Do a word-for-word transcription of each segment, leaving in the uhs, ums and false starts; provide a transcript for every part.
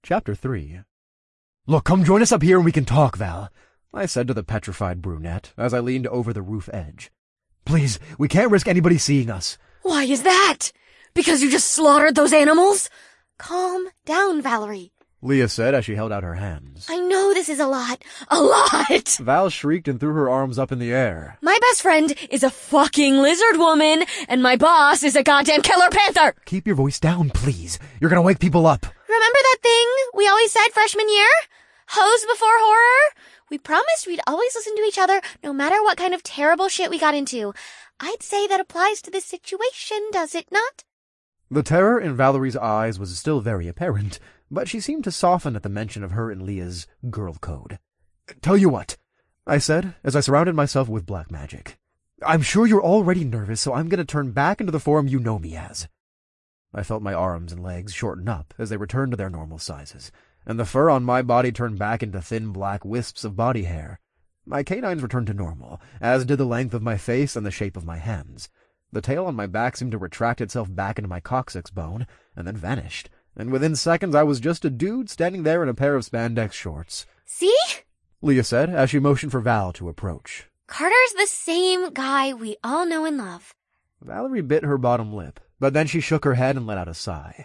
Chapter three. "Look, come join us up here and we can talk, Val," I said to the petrified brunette as I leaned over the roof edge. "Please, we can't risk anybody seeing us." "Why is that? Because you just slaughtered those animals?" "Calm down, Valerie," Leah said as she held out her hands. "I know this is a lot. A lot!" Val shrieked and threw her arms up in the air. "My best friend is a fucking lizard woman, and my boss is a goddamn killer panther!" "Keep your voice down, please. You're gonna wake people up." "Remember that thing we always said freshman year? Hose before horror? We promised we'd always listen to each other, no matter what kind of terrible shit we got into. I'd say that applies to this situation, does it not?" The terror in Valerie's eyes was still very apparent, but she seemed to soften at the mention of her and Leah's girl code. "Tell you what," I said, as I surrounded myself with black magic. "I'm sure you're already nervous, so I'm going to turn back into the form you know me as." I felt my arms and legs shorten up as they returned to their normal sizes, and the fur on my body turned back into thin black wisps of body hair. My canines returned to normal, as did the length of my face and the shape of my hands. The tail on my back seemed to retract itself back into my coccyx bone, and then vanished, and within seconds I was just a dude standing there in a pair of spandex shorts. "See?" Leah said, as she motioned for Val to approach. "Carter's the same guy we all know and love." Valerie bit her bottom lip, but then she shook her head and let out a sigh.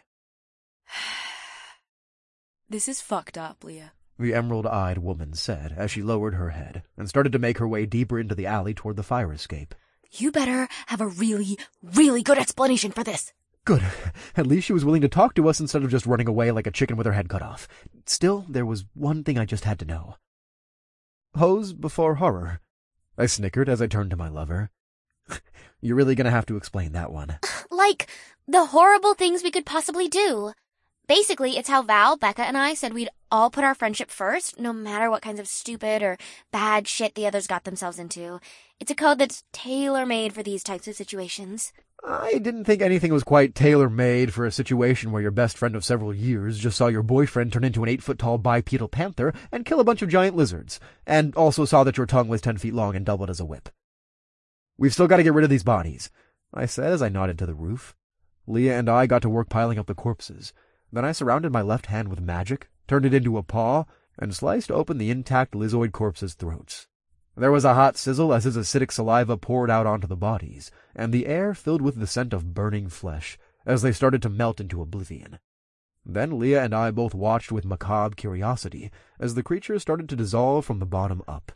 "This is fucked up, Leah," the emerald-eyed woman said as she lowered her head and started to make her way deeper into the alley toward the fire escape. "You better have a really, really good explanation for this." Good. At least she was willing to talk to us instead of just running away like a chicken with her head cut off. Still, there was one thing I just had to know. "Hose before horror?" I snickered as I turned to my lover. "You're really gonna have to explain that one." Like, the horrible things we could possibly do. Basically, it's how Val, Becca, and I said we'd all put our friendship first, no matter what kinds of stupid or bad shit the others got themselves into. It's a code that's tailor-made for these types of situations. I didn't think anything was quite tailor-made for a situation where your best friend of several years just saw your boyfriend turn into an eight-foot-tall bipedal panther and kill a bunch of giant lizards, and also saw that your tongue was ten feet long and doubled as a whip. "We've still got to get rid of these bodies," I said as I nodded to the roof. Leah and I got to work piling up the corpses. Then I surrounded my left hand with magic, turned it into a paw, and sliced open the intact lizoid corpses' throats. There was a hot sizzle as his acidic saliva poured out onto the bodies, and the air filled with the scent of burning flesh as they started to melt into oblivion. Then Leah and I both watched with macabre curiosity as the creatures started to dissolve from the bottom up.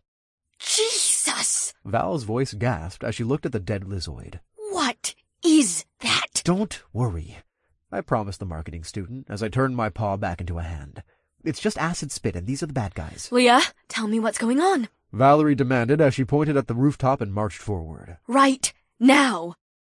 Jesus! Val's voice gasped as she looked at the dead lizoid. What is that? "Don't worry," I promised the marketing student as I turned my paw back into a hand. "It's just acid spit, and these are the bad guys." Leah, tell me what's going on. Valerie demanded as she pointed at the rooftop and marched forward. Right now.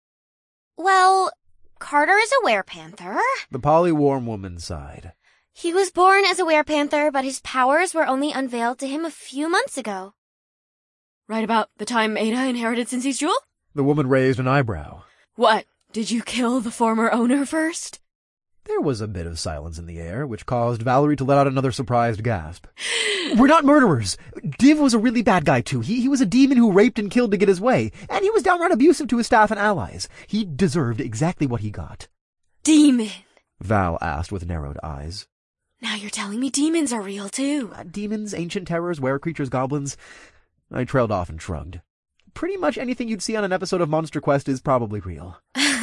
Well, Carter is a werepanther. The polyworm woman sighed. He was born as a werepanther, but his powers were only unveiled to him a few months ago. "Right about the time Ada inherited Cincy's jewel?" The woman raised an eyebrow. "What, did you kill the former owner first?" There was a bit of silence in the air, which caused Valerie to let out another surprised gasp. "We're not murderers. Div was a really bad guy, too. He, he was a demon who raped and killed to get his way, and he was downright abusive to his staff and allies. He deserved exactly what he got." "Demon?" Val asked with narrowed eyes. "Now you're telling me demons are real, too." Uh, demons, ancient terrors, were-creatures, goblins. I trailed off and shrugged. Pretty much anything you'd see on an episode of Monster Quest is probably real.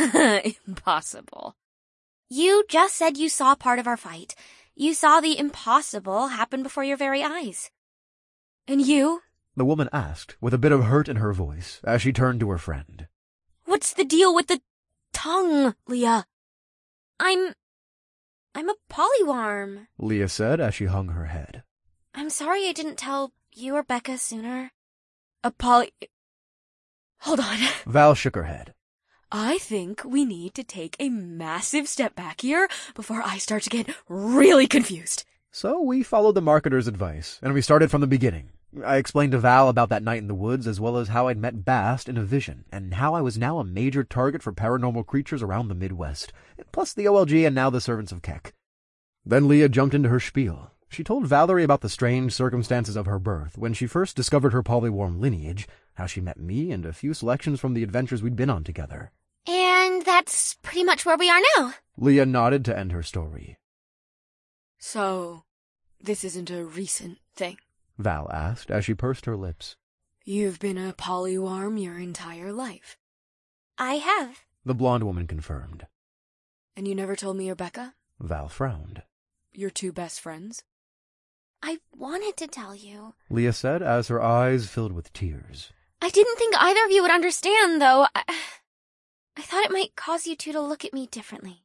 Impossible. You just said you saw part of our fight. You saw the impossible happen before your very eyes. "And you?" the woman asked, with a bit of hurt in her voice, as she turned to her friend. "What's the deal with the tongue, Leah?" I'm... I'm a polyworm," Leah said as she hung her head. "I'm sorry I didn't tell you or Becca sooner." A poly... Hold on. Val shook her head. "I think we need to take a massive step back here before I start to get really confused." So we followed the marketer's advice, and we started from the beginning. I explained to Val about that night in the woods, as well as how I'd met Bast in a vision, and how I was now a major target for paranormal creatures around the Midwest, plus the O L G and now the Servants of Keck. Then Leah jumped into her spiel. She told Valerie about the strange circumstances of her birth, when she first discovered her polyworm lineage, how she met me, and a few selections from the adventures we'd been on together. And that's pretty much where we are now. Leah nodded to end her story. So, this isn't a recent thing? Val asked as she pursed her lips. You've been a polyworm your entire life. I have. The blonde woman confirmed. And you never told me or Becca? Val frowned. Your two best friends? I wanted to tell you, Leah said as her eyes filled with tears. I didn't think either of you would understand, though. I, I thought it might cause you two to look at me differently.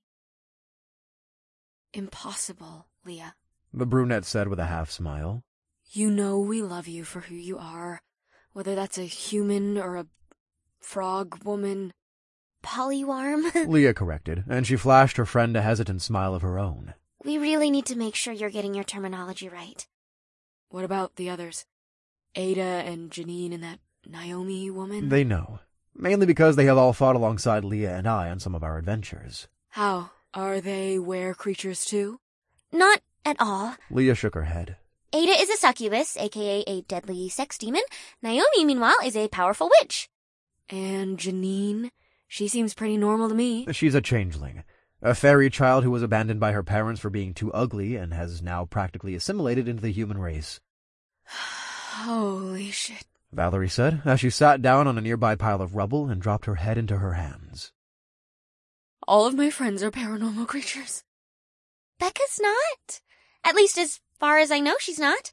Impossible, Leah. The brunette said with a half-smile. You know we love you for who you are, whether that's a human or a frog woman. Polyworm? Leah corrected, and she flashed her friend a hesitant smile of her own. We really need to make sure you're getting your terminology right. What about the others? Ada and Janine and that Naomi woman? They know. Mainly because they have all fought alongside Leah and I on some of our adventures. How? Are they were creatures too? Not at all. Leah shook her head. Ada is a succubus, aka a deadly sex demon. Naomi, meanwhile, is a powerful witch. And Janine? She seems pretty normal to me. She's a changeling. A fairy child who was abandoned by her parents for being too ugly and has now practically assimilated into the human race. Holy shit. Valerie said, as she sat down on a nearby pile of rubble and dropped her head into her hands. All of my friends are paranormal creatures. Becca's not. At least as far as I know, she's not.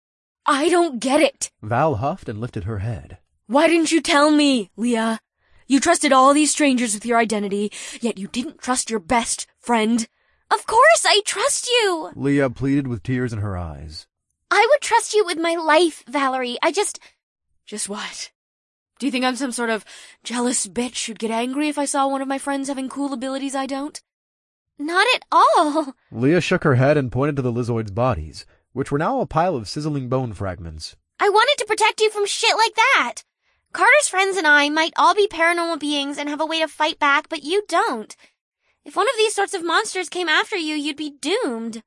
I don't get it. Val huffed and lifted her head. Why didn't you tell me, Leah? You trusted all these strangers with your identity, yet you didn't trust your best friend. Of course I trust you. Leah pleaded with tears in her eyes. I would trust you with my life, Valerie. I just... Just what? Do you think I'm some sort of jealous bitch who'd get angry if I saw one of my friends having cool abilities I don't? Not at all. Leah shook her head and pointed to the lizards' bodies, which were now a pile of sizzling bone fragments. I wanted to protect you from shit like that. Carter's friends and I might all be paranormal beings and have a way to fight back, but you don't. If one of these sorts of monsters came after you, you'd be doomed.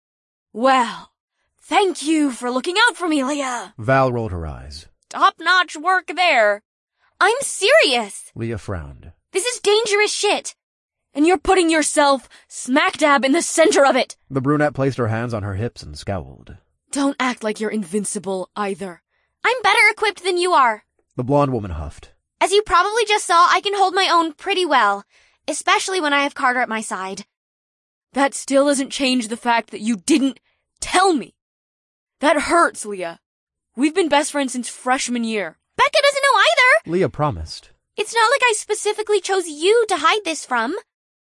Well, thank you for looking out for me, Leah. Val rolled her eyes. Top-notch work there. I'm serious. Leah frowned. This is dangerous shit. And you're putting yourself smack dab in the center of it. The brunette placed her hands on her hips and scowled. Don't act like you're invincible either. I'm better equipped than you are. The blonde woman huffed. As you probably just saw, I can hold my own pretty well, especially when I have Carter at my side. That still doesn't change the fact that you didn't tell me. That hurts, Leah. We've been best friends since freshman year. Becca doesn't know either. Leah promised. It's not like I specifically chose you to hide this from.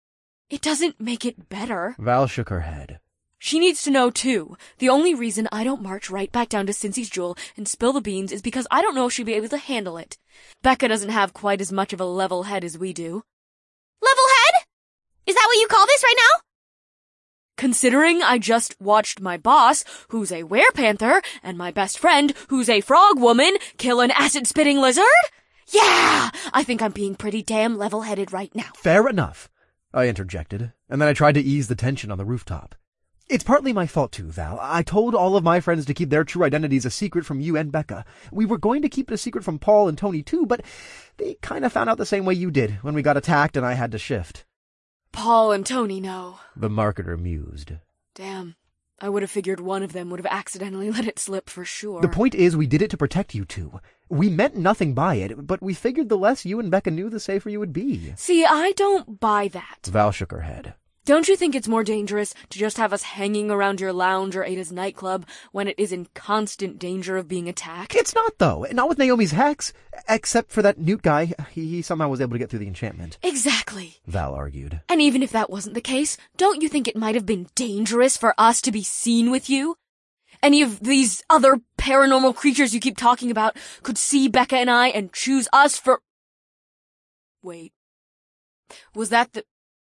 It doesn't make it better. Val shook her head. She needs to know, too. The only reason I don't march right back down to Cincy's Jewel and spill the beans is because I don't know if she'll be able to handle it. Becca doesn't have quite as much of a level head as we do. Level head? Is that what you call this right now? Considering I just watched my boss, who's a werepanther, and my best friend, who's a frog woman, kill an acid-spitting lizard? Yeah! I think I'm being pretty damn level-headed right now. Fair enough, I interjected, and then I tried to ease the tension on the rooftop. It's partly my fault too, Val. I told all of my friends to keep their true identities a secret from you and Becca. We were going to keep it a secret from Paul and Tony too, but they kind of found out the same way you did when we got attacked and I had to shift. Paul and Tony know. The marketer mused. Damn. I would have figured one of them would have accidentally let it slip for sure. The point is we did it to protect you two. We meant nothing by it, but we figured the less you and Becca knew, the safer you would be. See, I don't buy that. Val shook her head. Don't you think it's more dangerous to just have us hanging around your lounge or Ada's nightclub when it is in constant danger of being attacked? It's not, though. Not with Naomi's hex. Except for that Newt guy. He, he somehow was able to get through the enchantment. Exactly. Val argued. And even if that wasn't the case, don't you think it might have been dangerous for us to be seen with you? Any of these other paranormal creatures you keep talking about could see Becca and I and choose us for... Wait. Was that the...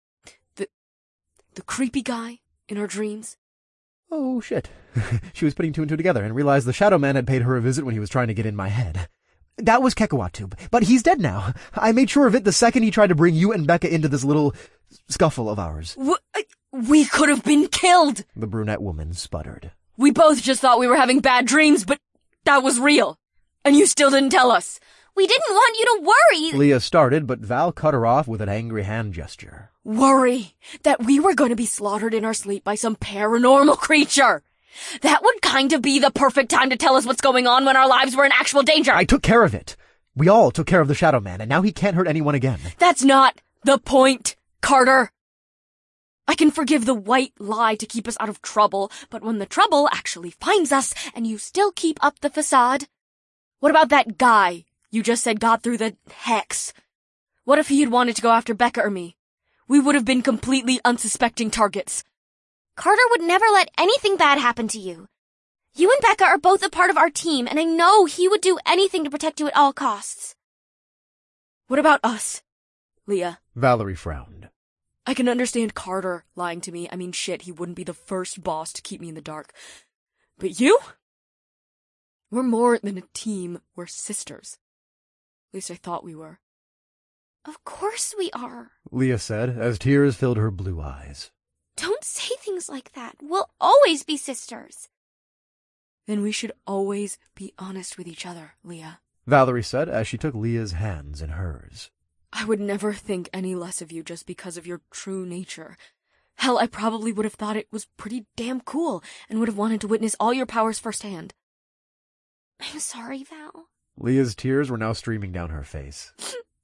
The creepy guy in our dreams? Oh, shit. She was putting two and two together and realized the Shadow Man had paid her a visit when he was trying to get in my head. That was Kekawatub, but he's dead now. I made sure of it the second he tried to bring you and Becca into this little scuffle of ours. W- we could have been killed! The brunette woman sputtered. We both just thought we were having bad dreams, but that was real. And you still didn't tell us. We didn't want you to worry. Leah started, but Val cut her off with an angry hand gesture. worry that we were going to be slaughtered in our sleep by some paranormal creature. That would kind of be the perfect time to tell us what's going on when our lives were in actual danger. I took care of it. We all took care of the Shadow Man, and now he can't hurt anyone again. That's not the point, Carter. I can forgive the white lie to keep us out of trouble, but when the trouble actually finds us and you still keep up the facade? What about that guy you just said got through the hex? What if he had wanted to go after Becca or me? We would have been completely unsuspecting targets. Carter would never let anything bad happen to you. You and Becca are both a part of our team, and I know he would do anything to protect you at all costs. What about us, Leah? Valerie frowned. I can understand Carter lying to me. I mean, shit, he wouldn't be the first boss to keep me in the dark. But you? We're more than a team. We're sisters. At least I thought we were. Of course we are, Leah said, as tears filled her blue eyes. Don't say things like that. We'll always be sisters. Then we should always be honest with each other, Leah. Valerie said as she took Leah's hands in hers. I would never think any less of you just because of your true nature. Hell, I probably would have thought it was pretty damn cool and would have wanted to witness all your powers firsthand. I'm sorry, Val. Leah's tears were now streaming down her face.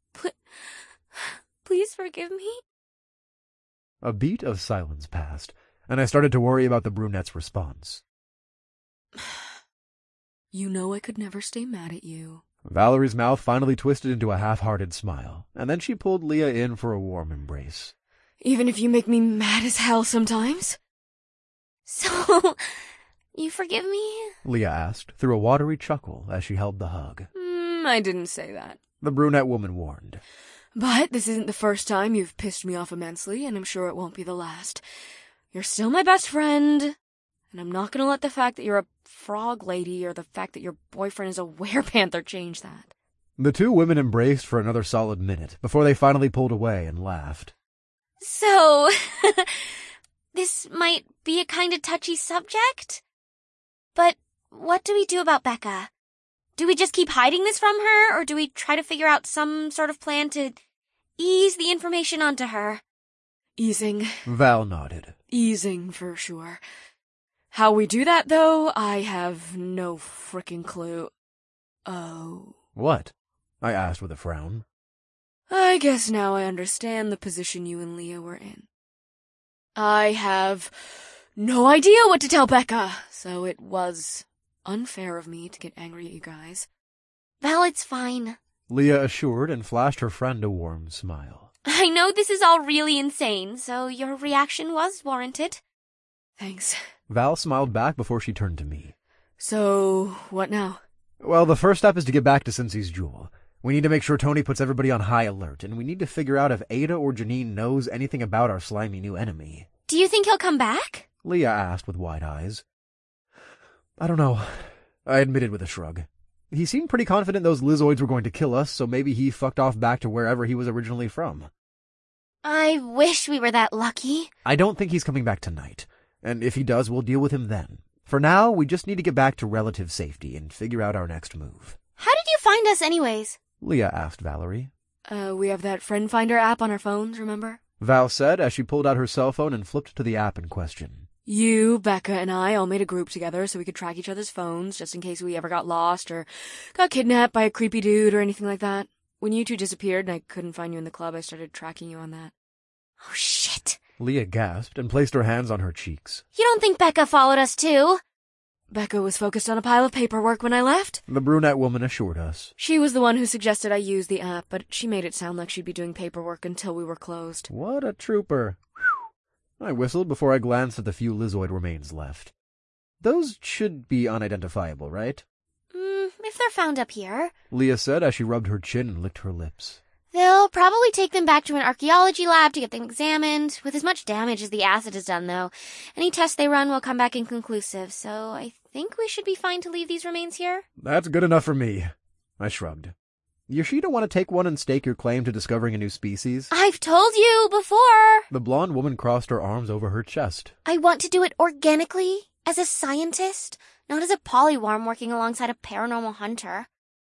Please forgive me. A beat of silence passed, and I started to worry about the brunette's response. You know I could never stay mad at you. Valerie's mouth finally twisted into a half-hearted smile, and then she pulled Leah in for a warm embrace. Even if you make me mad as hell sometimes? So, you forgive me? Leah asked, through a watery chuckle as she held the hug. Mm, I didn't say that. The brunette woman warned. But this isn't the first time you've pissed me off immensely, and I'm sure it won't be the last. You're still my best friend, and I'm not gonna let the fact that you're a frog lady or the fact that your boyfriend is a werepanther change that. The two women embraced for another solid minute before they finally pulled away and laughed. So, this might be a kind of touchy subject, but what do we do about Becca? Do we just keep hiding this from her, or do we try to figure out some sort of plan to ease the information onto her? Easing. Val nodded. Easing, for sure. How we do that, though, I have no frickin' clue. Oh. What? I asked with a frown. I guess now I understand the position you and Leah were in. I have no idea what to tell Becca, so it was unfair of me to get angry at you guys. Val, it's fine, Leah assured and flashed her friend a warm smile. I know this is all really insane, so your reaction was warranted. Thanks. Val smiled back before she turned to me. So, what now? Well, the first step is to get back to Cincy's jewel. We need to make sure Tony puts everybody on high alert, and we need to figure out if Ada or Janine knows anything about our slimy new enemy. Do you think he'll come back? Leah asked with wide eyes. I don't know, I admitted with a shrug. He seemed pretty confident those Lizoids were going to kill us, so maybe he fucked off back to wherever he was originally from. I wish we were that lucky. I don't think he's coming back tonight, and if he does, we'll deal with him then. For now, we just need to get back to relative safety and figure out our next move. How did you find us anyways? Leah asked Valerie. Uh, we have that Friend Finder app on our phones, remember? Val said as she pulled out her cell phone and flipped to the app in question. You, Becca, and I all made a group together so we could track each other's phones just in case we ever got lost or got kidnapped by a creepy dude or anything like that. When you two disappeared and I couldn't find you in the club, I started tracking you on that. Oh, shit. Leah gasped and placed her hands on her cheeks. You don't think Becca followed us too? Becca was focused on a pile of paperwork when I left. The brunette woman assured us. She was the one who suggested I use the app, but she made it sound like she'd be doing paperwork until we were closed. What a trooper. Whew. I whistled before I glanced at the few Lizoid remains left. Those should be unidentifiable, right? Mm, if they're found up here, Leah said as she rubbed her chin and licked her lips. They'll probably take them back to an archaeology lab to get them examined. With as much damage as the acid has done, though, any test they run will come back inconclusive, so I think we should be fine to leave these remains here. That's good enough for me. I shrugged. Yoshida want to take one and stake your claim to discovering a new species? I've told you before. The blonde woman crossed her arms over her chest. I want to do it organically, as a scientist, not as a polyworm working alongside a paranormal hunter.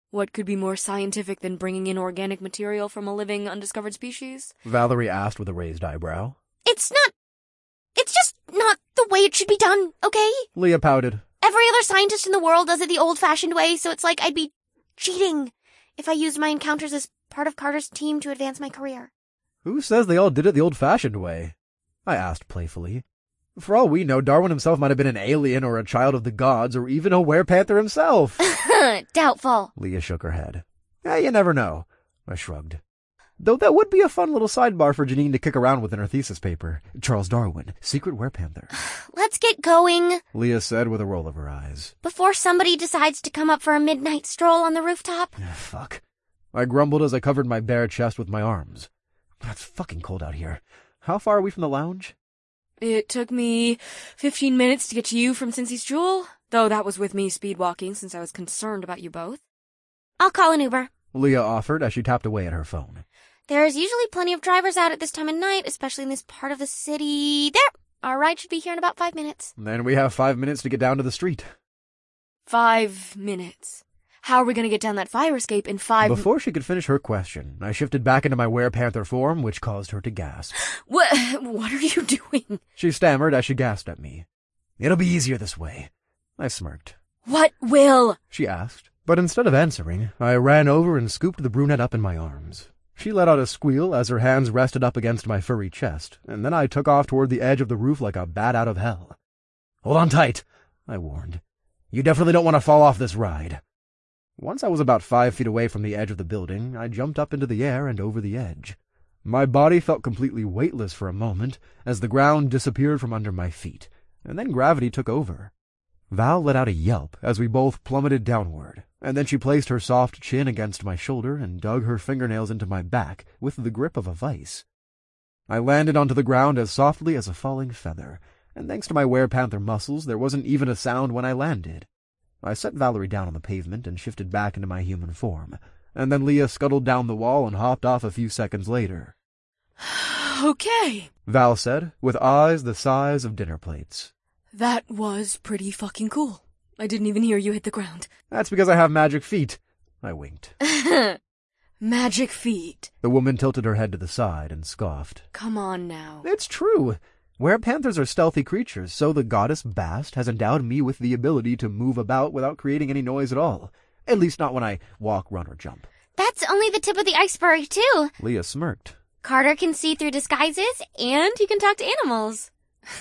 What could be more scientific than bringing in organic material from a living, undiscovered species? Valerie asked with a raised eyebrow. It's not... It's just not the way it should be done, okay? Leah pouted. Every other scientist in the world does it the old-fashioned way, so it's like I'd be cheating if I used my encounters as part of Carter's team to advance my career. Who says they all did it the old-fashioned way? I asked playfully. For all we know, Darwin himself might have been an alien or a child of the gods or even a werepanther himself. Doubtful. Leah shook her head. Eh, you never know. I shrugged. Though that would be a fun little sidebar for Janine to kick around with in her thesis paper. Charles Darwin, secret werepanther. Let's get going, Leah said with a roll of her eyes. Before somebody decides to come up for a midnight stroll on the rooftop. Fuck. I grumbled as I covered my bare chest with my arms. It's fucking cold out here. How far are we from the lounge? It took me fifteen minutes to get to you from Cincy's Jewel, though that was with me speed walking since I was concerned about you both. I'll call an Uber, Leah offered as she tapped away at her phone. There's usually plenty of drivers out at this time of night, especially in this part of the city. There! Our ride should be here in about five minutes. Then we have five minutes to get down to the street. Five minutes. How are we going to get down that fire escape in five... Before she could finish her question, I shifted back into my werepanther form, which caused her to gasp. What, what are you doing? She stammered as she gasped at me. It'll be easier this way. I smirked. What will? She asked. But instead of answering, I ran over and scooped the brunette up in my arms. She let out a squeal as her hands rested up against my furry chest, and then I took off toward the edge of the roof like a bat out of hell. Hold on tight, I warned. You definitely don't want to fall off this ride. Once I was about five feet away from the edge of the building, I jumped up into the air and over the edge. My body felt completely weightless for a moment as the ground disappeared from under my feet, and then gravity took over. Val let out a yelp as we both plummeted downward, and then she placed her soft chin against my shoulder and dug her fingernails into my back with the grip of a vice. I landed onto the ground as softly as a falling feather, and thanks to my werepanther muscles, there wasn't even a sound when I landed. I set Valerie down on the pavement and shifted back into my human form, and then Leah scuttled down the wall and hopped off a few seconds later. Okay, Val said, with eyes the size of dinner plates. That was pretty fucking cool. I didn't even hear you hit the ground. That's because I have magic feet. I winked. Magic feet. The woman tilted her head to the side and scoffed. Come on now. It's true. Werepanthers are stealthy creatures, so the goddess Bast has endowed me with the ability to move about without creating any noise at all. At least not when I walk, run, or jump. That's only the tip of the iceberg, too. Leah smirked. Carter can see through disguises, and he can talk to animals.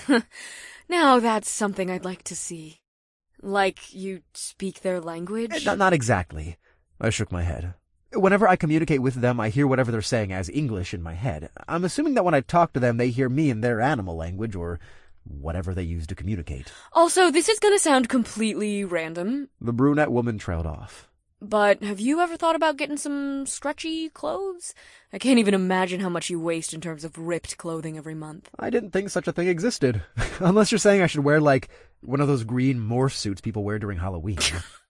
Now that's something I'd like to see. Like you speak their language? Not, not exactly. I shook my head. Whenever I communicate with them, I hear whatever they're saying as English in my head. I'm assuming that when I talk to them, they hear me in their animal language, or whatever they use to communicate. Also, this is gonna sound completely random. The brunette woman trailed off. But have you ever thought about getting some stretchy clothes? I can't even imagine how much you waste in terms of ripped clothing every month. I didn't think such a thing existed. Unless you're saying I should wear, like, one of those green morph suits people wear during Halloween.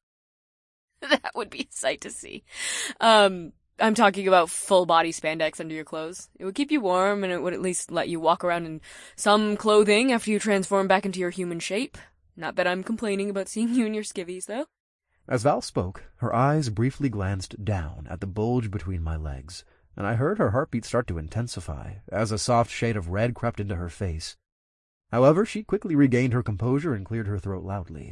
That would be a sight to see. Um, I'm talking about full body spandex under your clothes. It would keep you warm, and it would at least let you walk around in some clothing after you transform back into your human shape. Not that I'm complaining about seeing you in your skivvies, though. As Val spoke, her eyes briefly glanced down at the bulge between my legs, and I heard her heartbeat start to intensify as a soft shade of red crept into her face. However, she quickly regained her composure and cleared her throat loudly.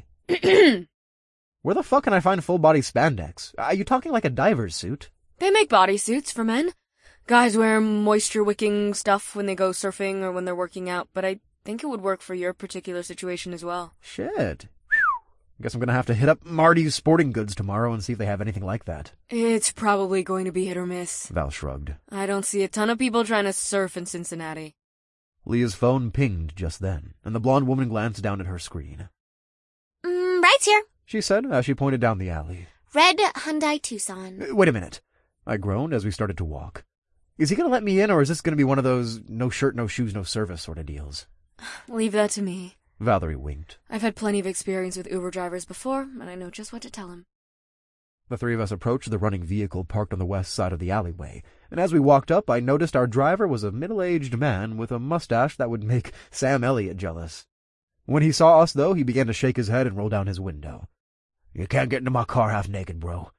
Where the fuck can I find full-body spandex? Are you talking like a diver's suit? They make bodysuits for men. Guys wear moisture-wicking stuff when they go surfing or when they're working out, but I think it would work for your particular situation as well. Shit. Guess I'm gonna have to hit up Marty's Sporting Goods tomorrow and see if they have anything like that. It's probably going to be hit or miss. Val shrugged. I don't see a ton of people trying to surf in Cincinnati. Leah's phone pinged just then, and the blonde woman glanced down at her screen. Mm, ride's here. She said as she pointed down the alley. Red Hyundai Tucson. Wait a minute. I groaned as we started to walk. Is he gonna let me in, or is this gonna be one of those no shirt, no shoes, no service sort of deals? Leave that to me. Valerie winked. I've had plenty of experience with Uber drivers before, and I know just what to tell him. The three of us approached the running vehicle parked on the west side of the alleyway, and as we walked up, I noticed our driver was a middle-aged man with a mustache that would make Sam Elliott jealous. When he saw us, though, he began to shake his head and roll down his window. You can't get into my car half naked, bro.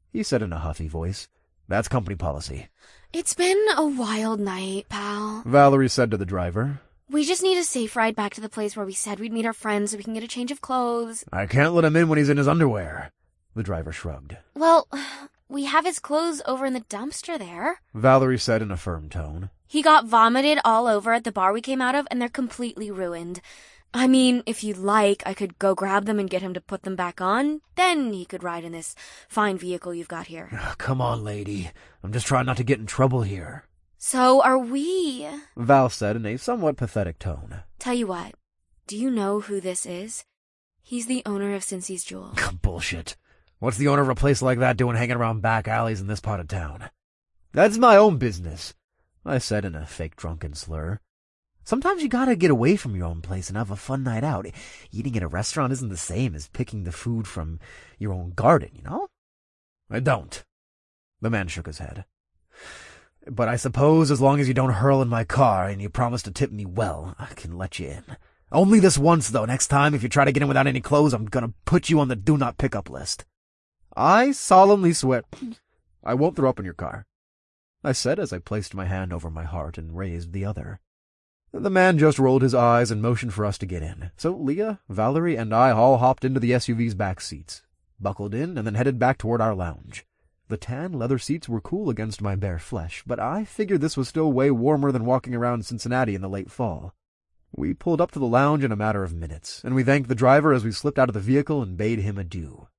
he said in a huffy voice. That's company policy. It's been a wild night, pal, Valerie said to the driver. We just need a safe ride back to the place where we said we'd meet our friends so we can get a change of clothes. I can't let him in when he's in his underwear. The driver shrugged. Well, we have his clothes over in the dumpster there, Valerie said in a firm tone. He got vomited all over at the bar we came out of, and they're completely ruined. I mean, if you'd like, I could go grab them and get him to put them back on. Then he could ride in this fine vehicle you've got here. Oh, come on, lady. I'm just trying not to get in trouble here. So are we. Val said in a somewhat pathetic tone. Tell you what, do you know who this is? He's the owner of Cincy's Jewel. Bullshit. What's the owner of a place like that doing hanging around back alleys in this part of town? That's my own business, I said in a fake drunken slur. Sometimes you gotta get away from your own place and have a fun night out. Eating at a restaurant isn't the same as picking the food from your own garden, you know? I don't. The man shook his head. But I suppose as long as you don't hurl in my car and you promise to tip me well, I can let you in. Only this once, though. Next time, if you try to get in without any clothes, I'm gonna put you on the do not pick up list. I solemnly swear I won't throw up in your car, I said as I placed my hand over my heart and raised the other. The man just rolled his eyes and motioned for us to get in, so Leah, Valerie, and I all hopped into the S U V's back seats, buckled in, and then headed back toward our lounge. The tan leather seats were cool against my bare flesh, but I figured this was still way warmer than walking around Cincinnati in the late fall. We pulled up to the lounge in a matter of minutes, and we thanked the driver as we slipped out of the vehicle and bade him adieu.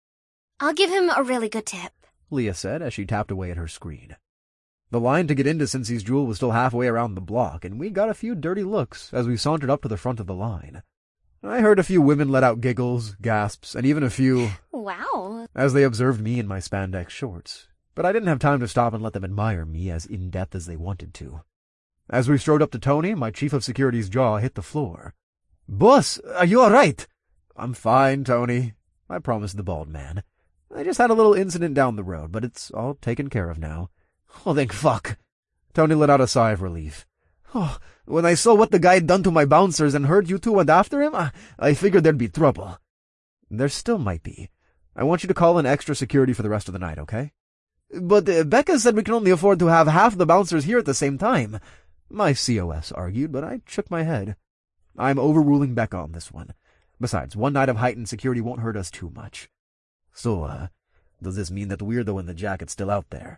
I'll give him a really good tip, Leah said as she tapped away at her screen. The line to get into Cincy's Jewel was still halfway around the block, and we got a few dirty looks as we sauntered up to the front of the line. I heard a few women let out giggles, gasps, and even a few, Wow, as they observed me in my spandex shorts, but I didn't have time to stop and let them admire me as in-depth as they wanted to. As we strode up to Tony, my chief of security's jaw hit the floor. "Boss, are you all right?" "I'm fine, Tony," I promised the bald man. "I just had a little incident down the road, but it's all taken care of now." "Oh, thank fuck." Tony let out a sigh of relief. "Oh, when I saw what the guy had done to my bouncers and heard you two went after him, I, I figured there'd be trouble." "There still might be. I want you to call in extra security for the rest of the night, okay?" "But uh, Becca said we can only afford to have half the bouncers here at the same time," my C O S argued, but I shook my head. "I'm overruling Becca on this one. Besides, one night of heightened security won't hurt us too much." "So, uh, does this mean that the weirdo in the jacket's still out there?"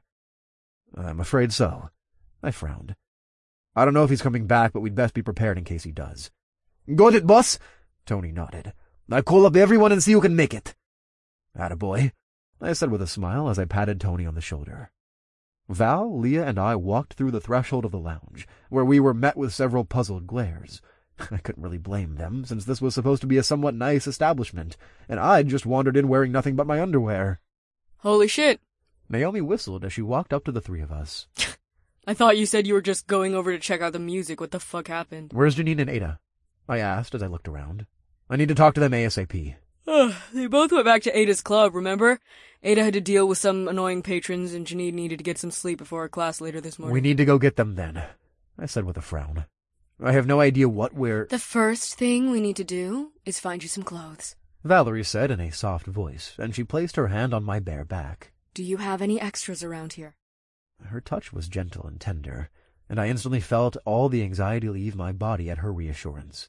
"I'm afraid so." I frowned. "I don't know if he's coming back, but we'd best be prepared in case he does." "Got it, boss?" Tony nodded. "I'll call up everyone and see who can make it." "Attaboy," I said with a smile as I patted Tony on the shoulder. Val, Leah, and I walked through the threshold of the lounge, where we were met with several puzzled glares. I couldn't really blame them, since this was supposed to be a somewhat nice establishment, and I'd just wandered in wearing nothing but my underwear. Holy shit. Naomi whistled as she walked up to the three of us. I thought you said you were just going over to check out the music. What the fuck happened? "Where's Janine and Ada?" I asked as I looked around. "I need to talk to them ASAP. Uh, they both went back to Ada's club, remember? Ada had to deal with some annoying patrons, and Janine needed to get some sleep before her class later this morning. "We need to go get them then," I said with a frown. "I have no idea what we're—" The first thing we need to do is find you some clothes, Valerie said in a soft voice, and she placed her hand on my bare back. Do you have any extras around here? Her touch was gentle and tender, and I instantly felt all the anxiety leave my body at her reassurance.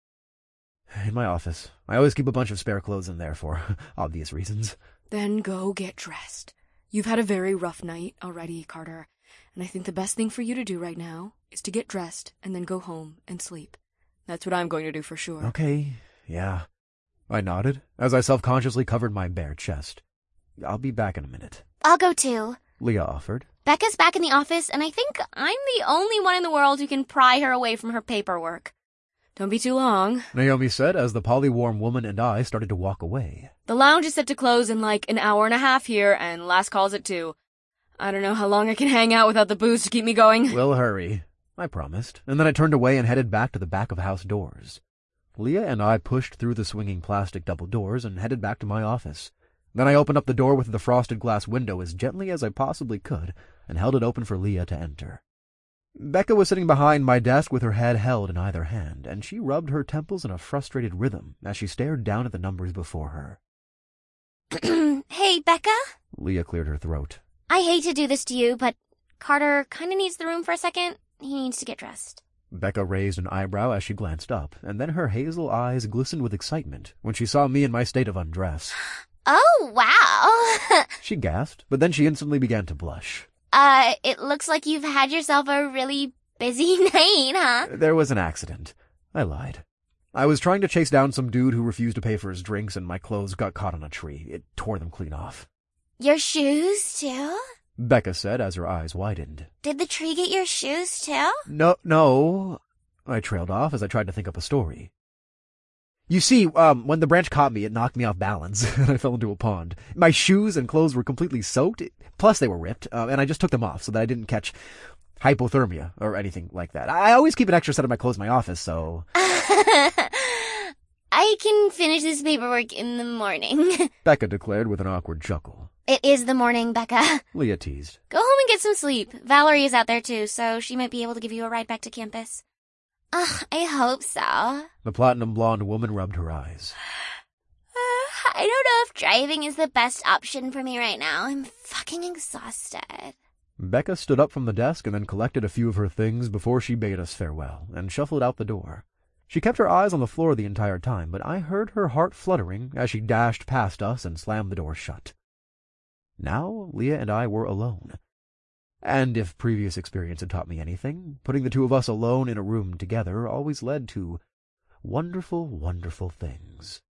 "In my office. I always keep a bunch of spare clothes in there for obvious reasons." Then go get dressed. You've had a very rough night already, Carter, and I think the best thing for you to do right now is to get dressed and then go home and sleep. That's what I'm going to do for sure. "Okay, yeah." I nodded as I self-consciously covered my bare chest. "I'll be back in a minute." I'll go too. Leah offered. Becca's back in the office, and I think I'm the only one in the world who can pry her away from her paperwork. Don't be too long, Naomi said as the polywarm woman and I started to walk away. The lounge is set to close in like an hour and a half here, and last call's at two. I don't know how long I can hang out without the booze to keep me going. "We'll hurry," I promised, and then I turned away and headed back to the back of house doors. Leah and I pushed through the swinging plastic double doors and headed back to my office. Then I opened up the door with the frosted glass window as gently as I possibly could and held it open for Leah to enter. Becca was sitting behind my desk with her head held in either hand, and she rubbed her temples in a frustrated rhythm as she stared down at the numbers before her. Hey, Becca? Leah cleared her throat. I hate to do this to you, but Carter kinda needs the room for a second. He needs to get dressed. Becca raised an eyebrow as she glanced up, and then her hazel eyes glistened with excitement when she saw me in my state of undress. Oh, wow. She gasped, but then she instantly began to blush. Uh, it looks like you've had yourself a really busy night, huh? There was an accident. I lied. I was trying to chase down some dude who refused to pay for his drinks, and my clothes got caught on a tree. It tore them clean off. Your shoes, too? Becca said as her eyes widened. Did the tree get your shoes, too? No, no. I trailed off as I tried to think up a story. You see, um, when the branch caught me, it knocked me off balance, and I fell into a pond. My shoes and clothes were completely soaked, plus they were ripped, uh, and I just took them off so that I didn't catch hypothermia or anything like that. I always keep an extra set of my clothes in my office, so... I can finish this paperwork in the morning, Becca declared with an awkward chuckle. It is the morning, Becca. Leah teased. Go home and get some sleep. Valerie is out there too, so she might be able to give you a ride back to campus. Ugh, I hope so. The platinum blonde woman rubbed her eyes. Uh, I don't know if driving is the best option for me right now. I'm fucking exhausted. Becca stood up from the desk and then collected a few of her things before she bade us farewell and shuffled out the door. She kept her eyes on the floor the entire time, but I heard her heart fluttering as she dashed past us and slammed the door shut. Now Leah and I were alone. And if previous experience had taught me anything, putting the two of us alone in a room together always led to wonderful, wonderful things.